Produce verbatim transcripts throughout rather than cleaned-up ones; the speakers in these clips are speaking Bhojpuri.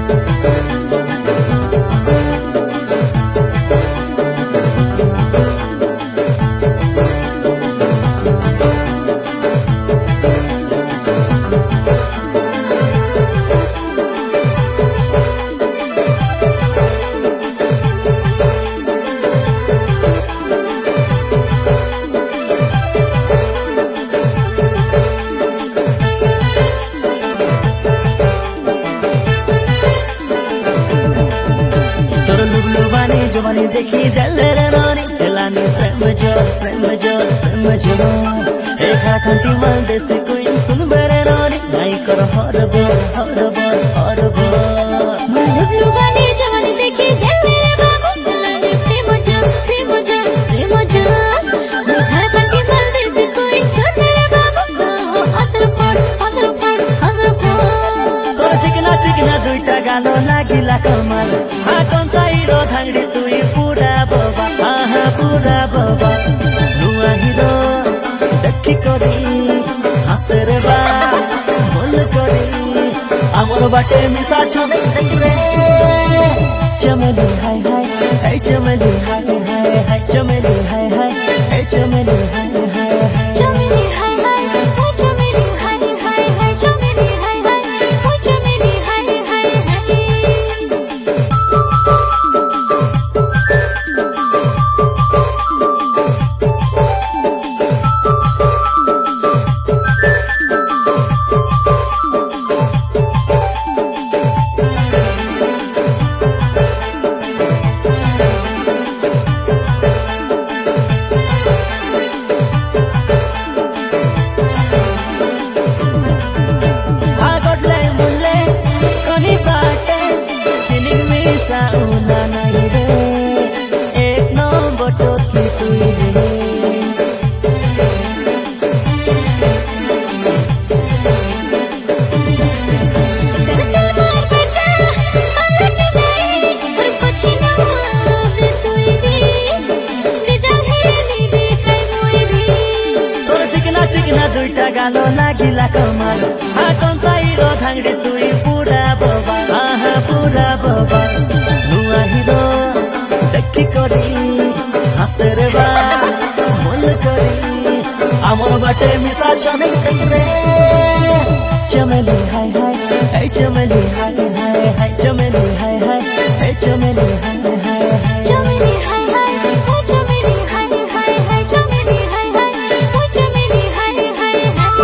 जवानी देखी दलेर नानी एलानी प्रेम जोर प्रेम जोर प्रेम जोर एक हाथंती मन देसी कोई सुन बेरे नानी नहीं कर हर बोल हर बोल हर बोल लुबलु वाली जवानी देखी दलेर बाबू एलानी प्रेम जोर प्रेम जोर प्रेम जोर एक हाथंती मन देसी कोई सुन बेरे बाबू अदर पड़ अदर पड़ अदर पड़ तो चिकना चिकना दुईटा गालो लागिला कमाल हातन साइरो धांगडी तुई पूरा बाबा आहा पूरा बाबा नुआ हिरो देखी करी हाते रे बा बोल करी आमर बाटे मिसा छने देखरे चमेली हाय हाय हाय चमेली हाय हाय हाय चमेली हाय हाय हाय चमेली हाय हाय चमेली हाय हाय हाय चमेली हाय हाय हाय चमेली हाय हाय हाय चमेली हाय हाय हाय एक नंबर तो की तुई रे चिकना चिकना दुईटा गालो लागिला कमाल हातन साइरो धांगडी तुई पूरा बाबा आहा पूरा बाबा नुआ हिरो देखी करी हाते रे बा बोल करी आमर बाटे मिसा छने देखरे चमेली हाय हाय हाय चमेली हाय हाय हाय चमेली हाय हाय हाय चमेली हाय हाय चमेली हाय हाय हाय चमेली हाय हाय हाय चमेली हाय हाय हाय चमेली हाय हाय हाय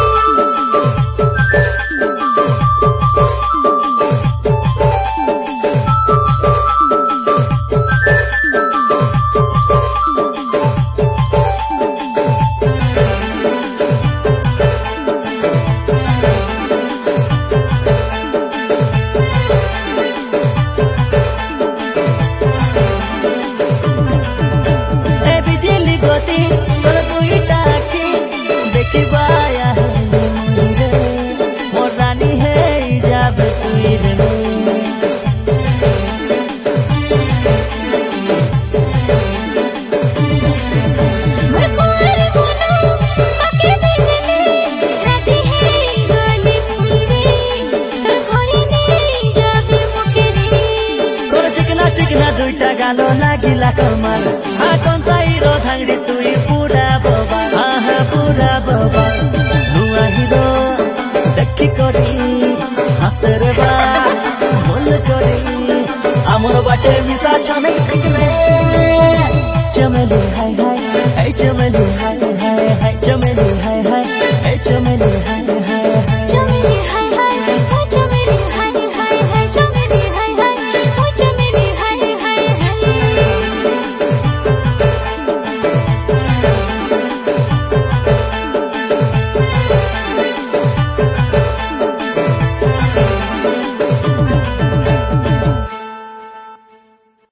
चिकना दुईटा गालो लागिला कमाल हातन साइरो धांगडी तुई पूरा बाबा आहा पूरा बाबा नुआ हिरो देखी करी हाते रे बा बोल करी आमर बाटे मिसा छने देखरे चमेली हाय हाय हाय चमेली